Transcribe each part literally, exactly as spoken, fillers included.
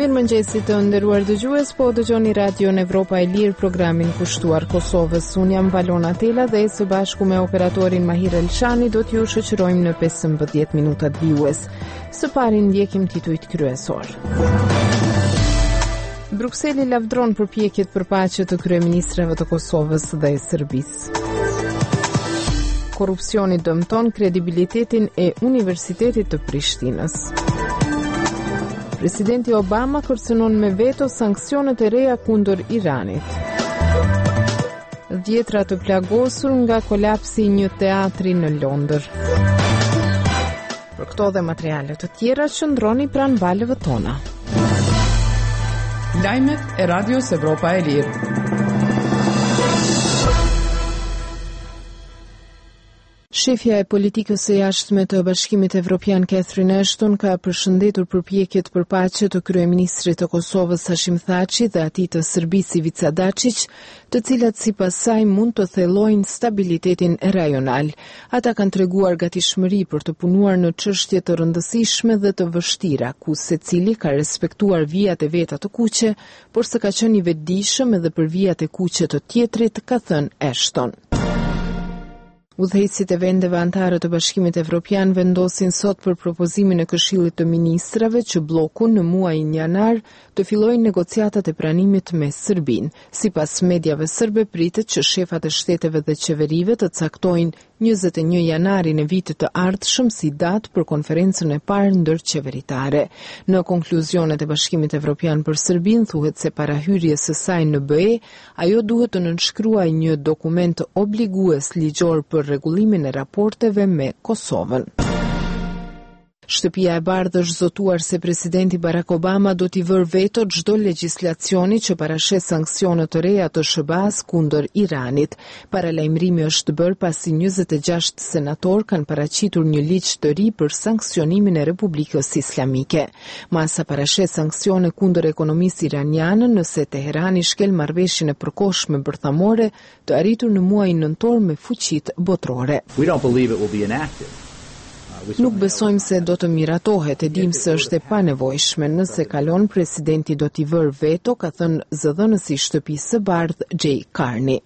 Mirëmëngjesi të nderuar dëgjues, po dëgjoni radion Evropa e Lirë, programin kushtuar Kosovës. Unë jam Valona Tela dhe së bashku me operatorin Mahir Elshani do t'ju shoqërojmë në pesëmbëdhjetë minutat vijues. Së pari ndjekim titujt kryesor. Brukseli lavdron përpjekjet për paqe të kryeministrave të Kosovës dhe Serbisë. Korrupsioni dëmton kredibilitetin e Universitetit të Prishtinës. Presidenti Obama kërcënon me veto sanksionet e reja kundër Iranit. Dhjetra të plagosur nga kolapsi i një teatri në Londër. Për këto dhe materiale të tjera qëndroni pranë valëve tona. Lajmet e Radios Evropa e Lirë. Shefja e politikës së jashtme të Bashkimit Evropian Catherine Ashton ka përshëndetur përpjekjet për paqe të kryeministrit të Kosovës Hashim Thaçi dhe atij të Serbisë Ivica Dačić, të cilat sipas saj mund të thellojnë stabilitetin rajonal. Ata kanë treguar gatishmëri për të punuar në çështje të rëndësishme dhe të vështira, ku secili ka respektuar vijat e veta të kuqe, por s'ka qenë i vetëdijshëm edhe për vijat e kuqe të tjetrit, ka thënë Ashton. Udhëheqësit e vendeve anëtare të Bashkimit Evropian vendosin sot për propozimin e Këshillit të Ministrave që bloku në muajin janar të fillojë negociatat e pranimit me Serbinë. Sipas mediave serbe pritet që shefat e shteteve dhe qeverive të caktojnë njëzet e një janarin e vitit të ardhshëm si datë për konferencën e parë ndërqeveritare. Në konkluzionet e Bashkimit Evropian për Serbinë thuhet se para hyrjes së saj në B E, ajo duhet të nënshkruajë një dokument obligues ligjor për rregullimin e raporteve me Kosovën. Shtëpia e Bardhë është zotuar se presidenti Barack Obama do t'i vërë veto çdo legjislacioni që parashes sanksione të reja të S B A-s kundër Iranit. Paralajmërimi është bërë pasi njëzet e gjashtë senator kanë paraqitur një ligj të ri për sanksionimin e Republikës Islamike. Masa parashes sanksione kundër ekonomisë iraniane nëse Teherani shkel marrëveshjen e përkohshme bërthamore të arritur në muajin nëntor me fuqitë botërore. We don't believe it will be enacted. Nuk besojmë se do të miratohet, e dim se është e panevojshme. Nëse kalon, presidenti do t'i vërë veto, ka thënë zëdhënësi shtëpisë së Bardhë Jay Carney.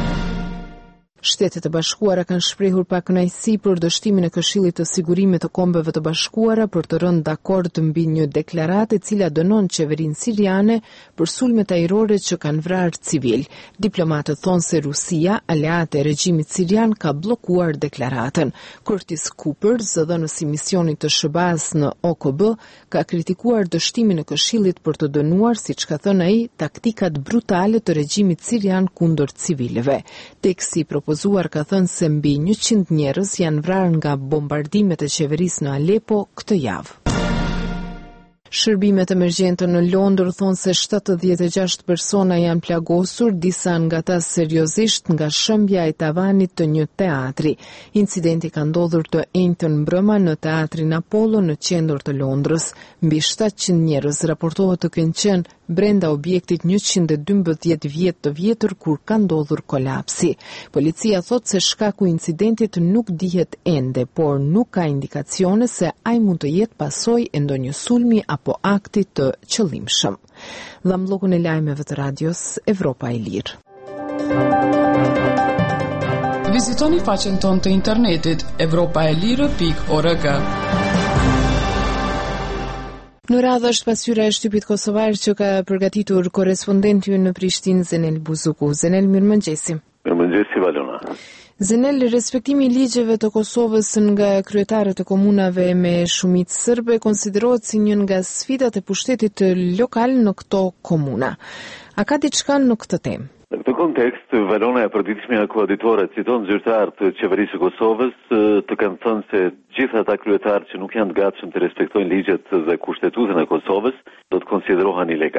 Shtetet e Bashkuara kanë shprehur pakënaqësi për dështimin e Këshillit të Sigurimit të Kombeve të Bashkuara për të rënë dakord mbi një deklaratë e cila dënon qeverinë siriane për sulmet ajrore që kanë vrarë civil. Diplomatët thonë se Rusia, aleate e regjimit sirian, ka bllokuar deklaratën. Curtis Cooper, zëdhënës i misionit të S B A-s në O K B, ka kritikuar dështimin e Këshillit për të dënuar, siç ka thënë ai, taktikat brutale të regjimit sirian kundër civilëve. Teksti propozuar ka thënë se mbi njëqind njerëz janë vrarë nga bombardimet e qeverisë në Alepo këtë javë. Shërbimet emergjente në Londër thonë se shtatëdhjetë e gjashtë persona janë plagosur, disa nga ta seriozisht nga shëmbja e tavanit të një teatri. Incidenti ka ndodhur të enjtën mbrëma në teatrin Apollo në qendër të Londrës. Mbi shtatëqind njerëz raportohet të kenë qenë brenda objektit njëqind e dymbëdhjetë vjet të vjetër kur ka ndodhur kolapsi. Policia thot se shkaku i incidentit nuk dihet ende, por nuk ka indikacione se ai mund të jetë pasojë e ndonjë sulmi apo akti të qëllimshëm. Dhe mllokun e lajmeve të radios Evropa e Lirë. Vizitoni faqen tonë të internetit evropa e lirë pikë org. Në radhë është pasqyra e shtypit kosovar që ka përgatitur korrespondenti ynë në Prishtinë, Zenel Buzuku. Zenel, mirëmëngjesi. Mirëmëngjesi, Valona. Zenel, respektimi i ligjeve të Kosovës nga kryetarët e komunave me shumicë serbe konsiderohet si një nga sfidat e pushtetit lokal në këto komuna. A ka diçka në këtë temë? Në këtë kontekst, Valona e përditshmja koaditore citon zyrtar të qeverisë së Kosovës të kanë thënë se gjithë ata kryetarë që nuk janë të gatshëm të respektojnë ligjet dhe kushtetutën e Kosovës do të konsiderohen ilegal.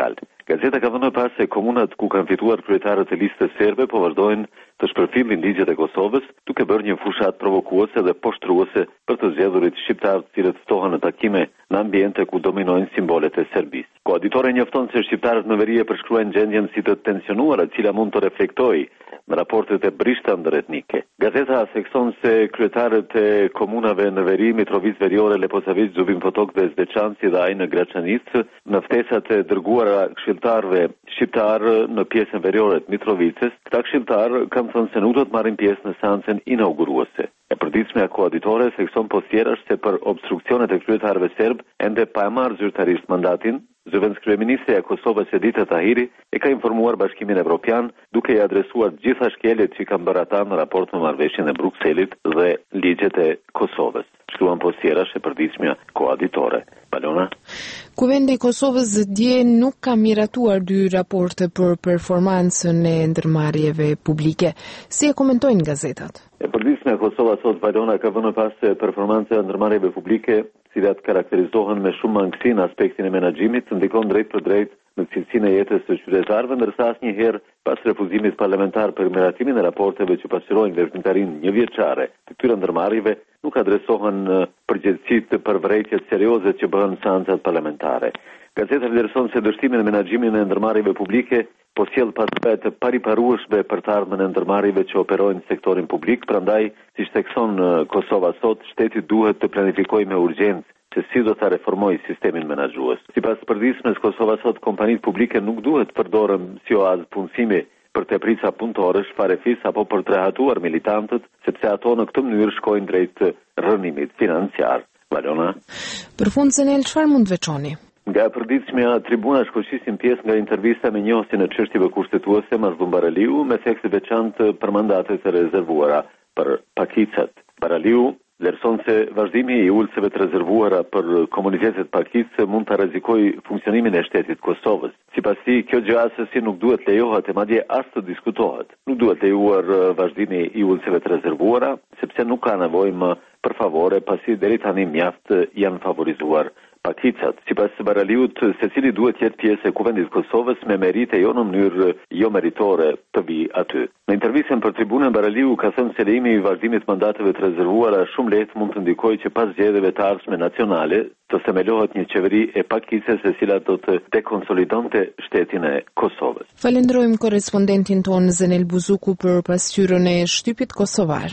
Gazeta ka vënë pas se komunat ku kanë fituar kryetarët e listës serbe po vazhdojnë të shpërfillin ligjet e Kosovës, duke bërë një fushat provokuese dhe poshtruese për të zgjedhurit shqiptar të cilët ftohen në takime në ambiente ku dominojnë simbolet e Serbisë. Koaditore njofton se shqiptarët në veri e përshkruajnë gjendjen si të tensionuar, e cila mund të reflektojë në raportet e brishta ndëretnike. Gazeta thekson se kryetarët e komunave në veri, Mitrovic Veriore, Leposavic, Zubin Potok dhe Zdeçanci dhe ai në Graçanic, në ftesat e dërguara këshilltarëve shqiptar në pjesën veriore të Mitrovicës, këta këshilltarë kanë thënë se nuk do të marrin pjesë në seancën inauguruese. E përditshmja koaditore thekson poshtjerash se për obstruksionet e kryetarëve serb ende pa e marrë zyrtarisht mandatin, zëvendës kryeministrja e Kosovës Edita Tahiri e ka informuar Bashkimin Evropian duke i adresuar gjitha shkeljet që kanë bërë ata në raport me marrëveshjen e Brukselit dhe ligjet e Kosovës. Shkruan poshtjerash e përditshmja koaditore. Palona? Kuvendi i Kosovës dje nuk ka miratuar dy raporte për performancën e ndërmarrjeve publike. Si e komentojnë gazetat? E përditshmja e Kosovës sot Palona ka vënë pas se performanca e ndërmarrjeve publike, të cilat karakterizohen me shumë mangësi në aspektin e menaxhimit, të ndikon drejt për drejt në cilësinë e jetës së qytetarëve, ndërsa asnjëherë pas refuzimit parlamentar për miratimin e raporteve që pasqyrojnë veprimtarinë njëvjeçare të këtyre ndërmarrjeve, nuk adresohen përgjegjësitë për vërejtjet serioze që bëhen seancat parlamentare. Gazeta vlerëson se dështimin e menaxhimit në ndërmarrjeve publike po sjell pasojë të pariparueshme për të ardhmen e ndërmarrjeve që operojnë në sektorin publik, prandaj, siç thekson Kosova sot, shteti duhet të planifikojë me urgjencë se si do ta reformojë sistemin menaxhues. Sipas përditshmës Kosova sot, kompanitë publike nuk duhet përdoren si oazë punësimi për të prica punëtorësh, farefis apo për të rehatuar militantët, sepse ato në këtë mënyrë shkojnë drejt rrënimit financiar. Valona? Për fund, Zenel, çfarë mund të veçoni? Nga e përditshmja tribuna shkoqisin pjesë nga intervista me njohësin e çështjeve kushtetuese Mazlum Baraliu me thekse veçantë për mandatet e rezervuara për pakicat. Baraliu vlerëson se vazhdimi i ulëseve të rezervuara për komunitetet pakicë mund të rrezikojë funksionimin e shtetit Kosovës. Sipas tij, kjo gjë asesi nuk duhet lejohet e madje as të diskutohet. Nuk duhet lejuar vazhdimi i ulëseve të rezervuara, sepse nuk ka nevojë më për favore, pasi deri tani mjaft janë favorizuar pakicat. Sipas Baraliut, secili duhet jetë pjesë e kuvendit të Kosovës me merite jo në mënyrë jo meritore të vi aty. Në intervistën për tribunën, Baraliu ka thënë se lejimi i vazhdimit mandateve të rezervuara shumë lehtë mund të ndikojë që pas zgjedhjeve të ardhshme nacionale të themelohet një qeveri e pakicës e cila do të dekonsolidonte shtetin e Kosovës. Falenderojmë korrespondentin ton Zenel Buzuku për pasqyrën e shtypit kosovar.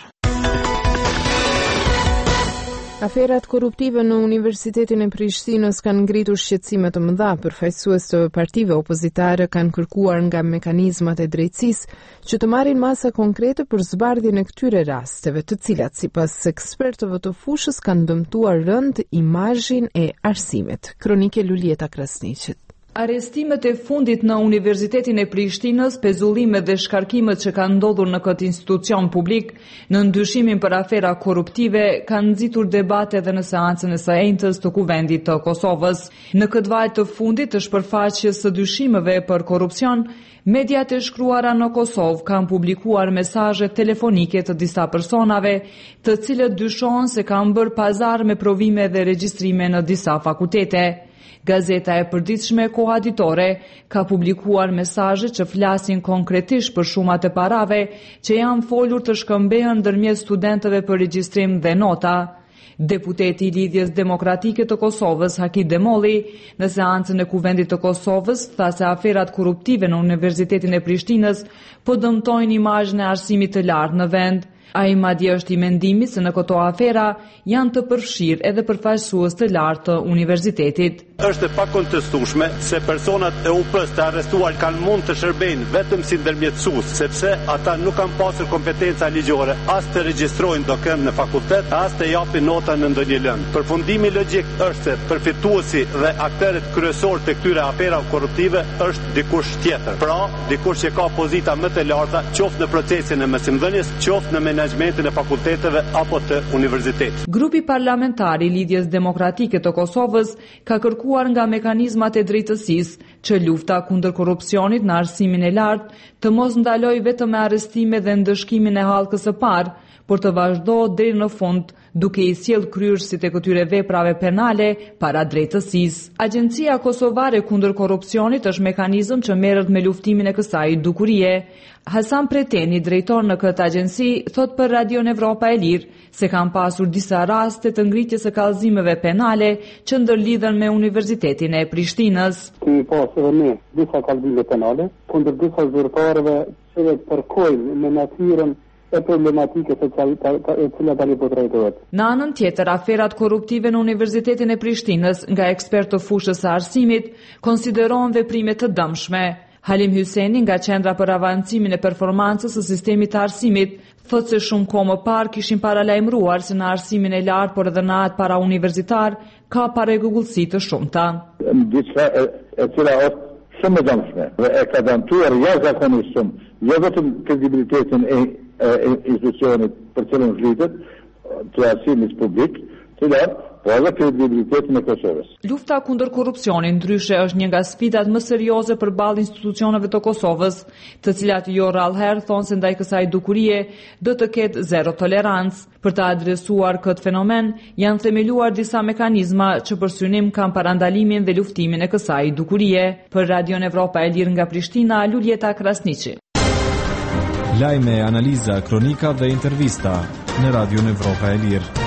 Aferat korruptive në Universitetin e Prishtinës kanë ngritur shqetësime të mëdha. Përfaqësues të partive opozitare kanë kërkuar nga mekanizmat e drejtësisë që të marrin masa konkrete për zbardhjen e këtyre rasteve, të cilat sipas ekspertëve të fushës kanë dëmtuar rënd imazhin e arsimit. Kronike Lulieta Krasniqit. Arrestimet e fundit në Universitetin e Prishtinës, pezullimet dhe shkarkimet që kanë ndodhur në këtë institucion publik në ndyshimin për afera korruptive kanë nxitur debate edhe në seancën e së enjtës të Kuvendit të Kosovës. Në këtë vaj të fundit të shpërfaqjes së dyshimeve për korrupsion, mediat e shkruara në Kosovë kanë publikuar mesazhe telefonike të disa personave, të cilët dyshohen se kanë bërë pazar me provime dhe regjistrime në disa fakultete. Gazeta e përditshme Koaditore ka publikuar mesazhe që flasin konkretisht për shumat e parave që janë folur të shkëmbehen ndërmjet studentëve për regjistrim dhe nota. Deputeti i Lidhjes Demokratike të Kosovës, Haki Demolli, në seancën e Kuvendit të Kosovës, tha se aferat korruptive në Universitetin e Prishtinës po dëmtojnë imazhin e arsimit të lartë në vend. Ai madje është i mendimit se në këto afera janë të përfshirë edhe përfaqësues të lartë të universitetit. Është e pakontestueshme se personat e U P-s të arrestuar kanë mund të shërbejnë vetëm si ndërmjetësues, sepse ata nuk kanë pasur kompetenca ligjore as të regjistrojnë dokënd në fakultet, as të japin nota në ndonjë lëndë. Përfundimi logjik është se përfituesi dhe aktorët kryesorë të këtyre aferave korruptive është dikush tjetër. Pra, dikush që ka pozita më të larta, qoftë në procesin e mësimdhënies, qoftë në menaxhmentin e fakulteteve apo të universitetit. Grupi parlamentar i Lidhjes Demokratike të Kosovës ka kërkuar nga mekanizmat e drejtësisë që lufta kundër korrupsionit në arsimin e lartë të mos ndalojë vetëm me arrestime dhe ndëshkimin e hallkës së parë, por të vazhdo deri në fund duke i sjell kryerësit e këtyre veprave penale para drejtësisë. Agjencia Kosovare kundër korrupsionit është mekanizëm që merret me luftimin e kësaj dukurie. Hasan Preteni, drejtor në këtë agjenci, thot për Radion Evropa e Lirë se kanë pasur disa raste të ngritjes së kallëzimeve penale që ndërlidhen me Universitetin e Prishtinës. Kemi pasur ne disa kallëzime penale kundër disa zyrtarëve që përkojnë me natyrën e problematike e cila tani po trajtohet. Në anën tjetër, aferat korruptive në Universitetin e Prishtinës nga ekspertë të fushës së arsimit konsiderohen veprime të dëmshme. Halim Hyseni nga Qendra për Avancimin e Performancës së Sistemit të Arsimit thotë se shumë kohë më parë kishin paralajmëruar se në arsimin e lartë, por edhe në atë para universitar, ka pararregullsi të shumta. Diçka e cila është shumë e dëmshme dhe e ka dëmtuar jashtëzakonisht shumë, jo vetëm kredibilitetin e e institucionit për cilën flitet, të arsimit publik, të lartë, po edhe kredibilitetin e Kosovës. Lufta kundër korrupsionit ndryshe është një nga sfidat më serioze përballë institucioneve të Kosovës, të cilat jo rrallëherë thonë se ndaj kësaj dukurie do të ketë zero tolerancë. Për të adresuar këtë fenomen, janë themeluar disa mekanizma që për synim kanë parandalimin dhe luftimin e kësaj dukurie. Për Radion Evropa e Lirë nga Prishtina, Luljeta Krasniqi. Lajme, analiza, kronika dhe intervista në Radion Evropa e Lirë.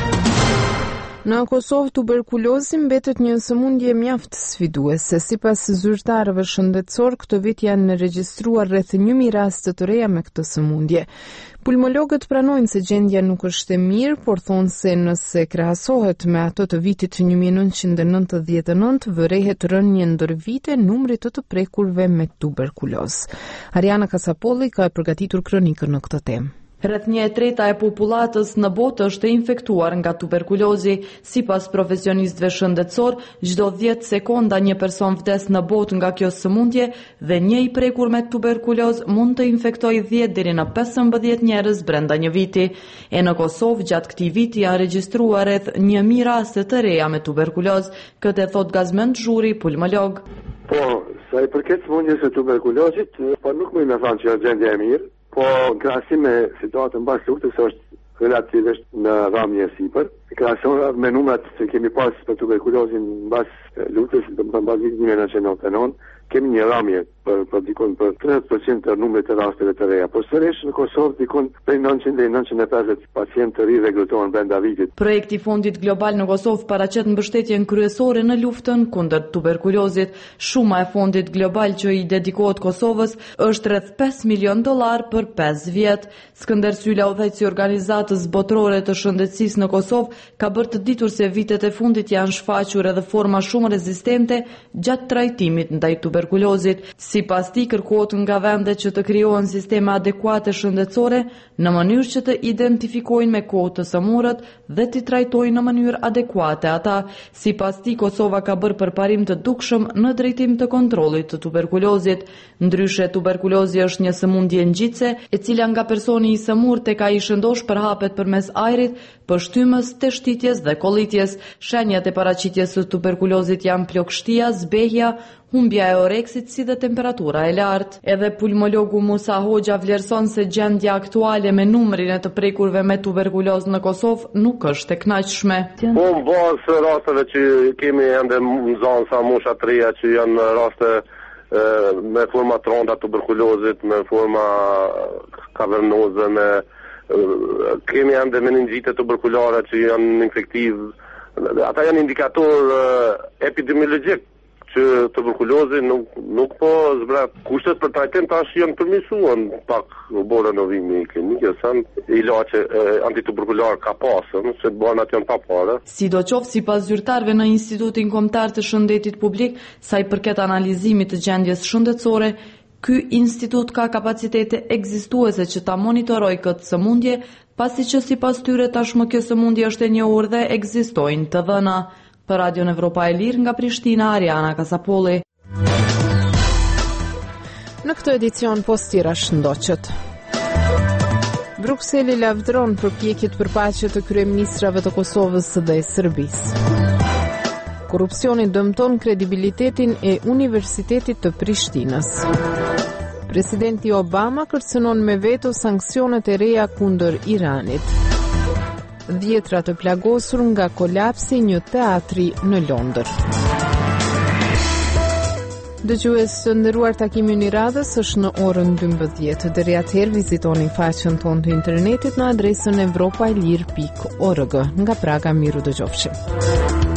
Në Kosovë, tuberkulozi mbetet një sëmundje mjaft sfiduese. Sipas zyrtarëve shëndetësor, këtë vit janë regjistruar rreth një mijë raste të reja me këtë sëmundje. Pulmologët pranojnë se gjendja nuk është e mirë, por thonë se nëse krahasohet me ato të vitit një mijë e nëntëqind e nëntëdhjetë e nëntë, vërehet rënje ndër vite numrit të të prekurve me tuberkuloz. Ariana Kasapolli ka përgatitur kronikën në këtë temë. Rreth një e treta e popullatës në botë është e infektuar nga tuberkulozi. Sipas profesionistëve shëndetësor, çdo dhjetë sekonda një person vdes në botë nga kjo sëmundje dhe një i prekur me tuberkuloz mund të infektojë dhjetë deri në pesëmbëdhjetë njerëz brenda një viti. E në Kosovë gjatë këtij viti janë regjistruar rreth një mijë raste të reja me tuberkuloz, këtë thot Gazmend Zhuri, pulmolog. Po, sa i përket sëmundjes së tuberkulozit, po nuk më i thënë që është gjendja e mirë. Po, në krahasim me situatën mbas luftës është relativisht në rëmje sipër. Krahasohet me numrat që kemi pas për tuberkulozin mbas luftës, domethënë mbas vitit një mijë e nëntëqind e nëntëdhjetë e nëntë, kemi një rëmje për për dikon për tridhjetë përqind të numrit të rasteve të reja. Por sërish në Kosovë dikon prej nëntëqind deri në nëntëqind e pesëdhjetë pacientë të ri regretohen brenda vitit. Projekti i fondit global në Kosovë paraqet mbështetjen kryesore në luftën kundër tuberkulozit. Shuma e fondit global që i dedikohet Kosovës është rreth pesë milion dollar për pesë vjet. Skënder Syla, udhëheqësi i organizatës botërore të shëndetësisë në Kosovë, ka bërë të ditur se vitet e fundit janë shfaqur edhe forma shumë rezistente gjatë trajtimit ndaj tuberkulozit. Sipas tij, kërkohet nga vendet që të krijohen sisteme adekuate shëndetësore në mënyrë që të identifikojnë me kohë të sëmurët dhe të trajtojnë në mënyrë adekuate ata. Sipas tij, Kosova ka bërë përparim të dukshëm në drejtim të kontrollit të tuberkulozit. Ndryshe, tuberkulozi është një sëmundje ngjitse, e cila nga personi i sëmur tek ai shëndosh përhapet përmes ajrit, pështymës, të shtitjes dhe kollitjes. Shenjat e paraqitjes së tuberkulozit janë plogështia, zbehja, humbja e oreksit si dhe temperatura e lartë. Edhe pulmologu Musa Hoxha vlerëson se gjendja aktuale me numrin e të prekurve me tuberkuloz në Kosovë nuk është e kënaqshme. Po në bazë rasteve që kemi ende në zonë sa mosha të reja që janë raste e, me forma të rënda tuberkulozit, me forma kavernoze, me e, kemi ende meningite tuberkulare që janë infektiv. Ata janë indikator e, epidemiologjik që tuberkulozi nuk, nuk po zbret. Kushtet për trajtim tash janë përmirësuar pak në borë në vimi klinike, sa ilaçe antituberkular ka pasur, se banat janë pa parë. Sidoqoftë, sipas zyrtarëve në Institutin Kombëtar të Shëndetit Publik, sa i përket analizimit të gjendjes shëndetësore, ky institut ka kapacitete ekzistuese që ta monitorojë këtë sëmundje, pasi që sipas tyre tashmë kjo sëmundje është e njohur dhe ekzistojnë të dhëna. Për Radion Evropa e Lirë nga Prishtina, Ariana Kasapolli. Në këtë edicion postira shëndoqët. Brukseli lavdron përpjekjet për paqe të kryeministrave të Kosovës dhe Serbisë. Korrupsioni dëmton kredibilitetin e Universitetit të Prishtinës. Presidenti Obama kërcënon me veto sanksionet e reja kundër Iranit. Dhjetra të plagosur nga kolapsi një teatri në Londër. Dëgjues të nderuar, takimi i radhës është në orën dymbëdhjetë. Deri atëherë vizitoni faqen tonë të internetit në adresën evropaelir pikë org. Nga Praga, miru dëgjofshim.